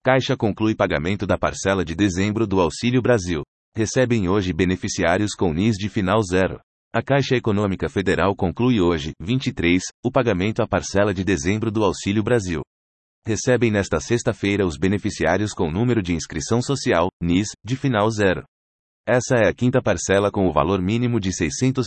Caixa conclui pagamento da parcela de dezembro do Auxílio Brasil. Recebem hoje beneficiários com NIS de final zero. A Caixa Econômica Federal conclui hoje, 23, o pagamento à parcela de dezembro do Auxílio Brasil. Recebem nesta sexta-feira os beneficiários com número de inscrição social, NIS, de final zero. Essa é a quinta parcela com o valor mínimo de R$ 600.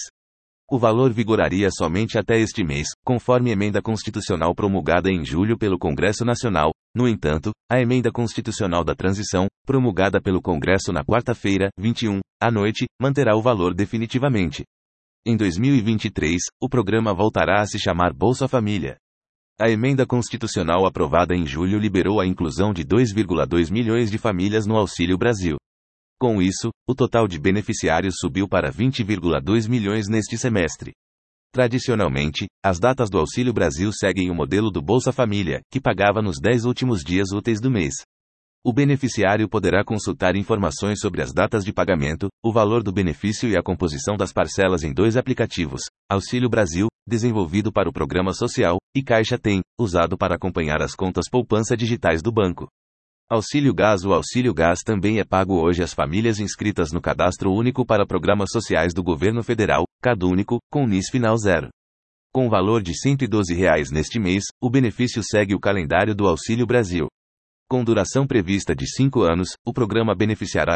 O valor vigoraria somente até este mês, conforme emenda constitucional promulgada em julho pelo Congresso Nacional. No entanto, a emenda constitucional da transição, promulgada pelo Congresso na quarta-feira, 21, à noite, manterá o valor definitivamente. Em 2023, o programa voltará a se chamar Bolsa Família. A emenda constitucional aprovada em julho liberou a inclusão de 2,2 milhões de famílias no Auxílio Brasil. Com isso, o total de beneficiários subiu para 20,2 milhões neste semestre. Tradicionalmente, as datas do Auxílio Brasil seguem o modelo do Bolsa Família, que pagava nos 10 últimos dias úteis do mês. O beneficiário poderá consultar informações sobre as datas de pagamento, o valor do benefício e a composição das parcelas em 2 aplicativos: Auxílio Brasil, desenvolvido para o Programa Social, e Caixa Tem, usado para acompanhar as contas poupança digitais do banco. Auxílio Gás. O Auxílio Gás também é pago hoje às famílias inscritas no Cadastro Único para Programas Sociais do Governo Federal, CadÚnico, com NIS final zero. Com valor de R$ 112 neste mês, o benefício segue o calendário do Auxílio Brasil. Com duração prevista de 5 anos, o programa beneficiará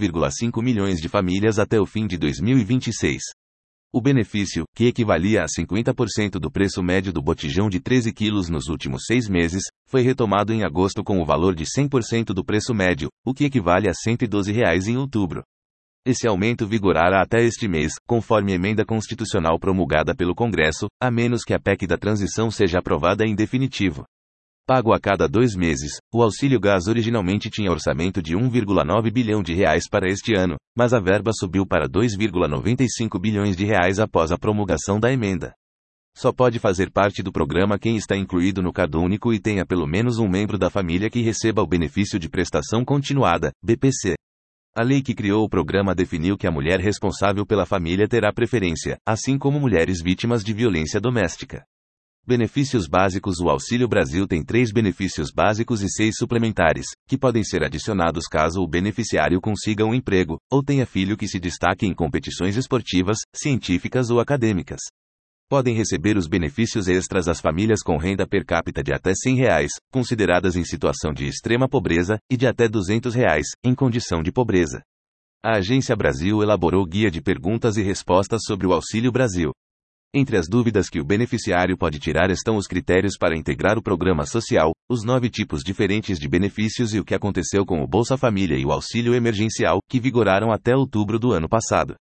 5,5 milhões de famílias até o fim de 2026. O benefício, que equivalia a 50% do preço médio do botijão de 13 quilos nos últimos 6 meses, foi retomado em agosto com o valor de 100% do preço médio, o que equivale a R$ 112 em outubro. Esse aumento vigorará até este mês, conforme emenda constitucional promulgada pelo Congresso, a menos que a PEC da transição seja aprovada em definitivo. Pago a cada 2 meses, o Auxílio Gás originalmente tinha orçamento de R$ 1,9 bilhão para este ano, mas a verba subiu para R$ 2,95 bilhões após a promulgação da emenda. Só pode fazer parte do programa quem está incluído no CadÚnico e tenha pelo menos um membro da família que receba o benefício de prestação continuada, BPC. A lei que criou o programa definiu que a mulher responsável pela família terá preferência, assim como mulheres vítimas de violência doméstica. Benefícios básicos. O Auxílio Brasil tem 3 benefícios básicos e 6 suplementares, que podem ser adicionados caso o beneficiário consiga um emprego, ou tenha filho que se destaque em competições esportivas, científicas ou acadêmicas. Podem receber os benefícios extras as famílias com renda per capita de até R$ 100, consideradas em situação de extrema pobreza, e de até R$ 200, em condição de pobreza. A Agência Brasil elaborou guia de perguntas e respostas sobre o Auxílio Brasil. Entre as dúvidas que o beneficiário pode tirar estão os critérios para integrar o programa social, os 9 tipos diferentes de benefícios e o que aconteceu com o Bolsa Família e o Auxílio Emergencial, que vigoraram até outubro do ano passado.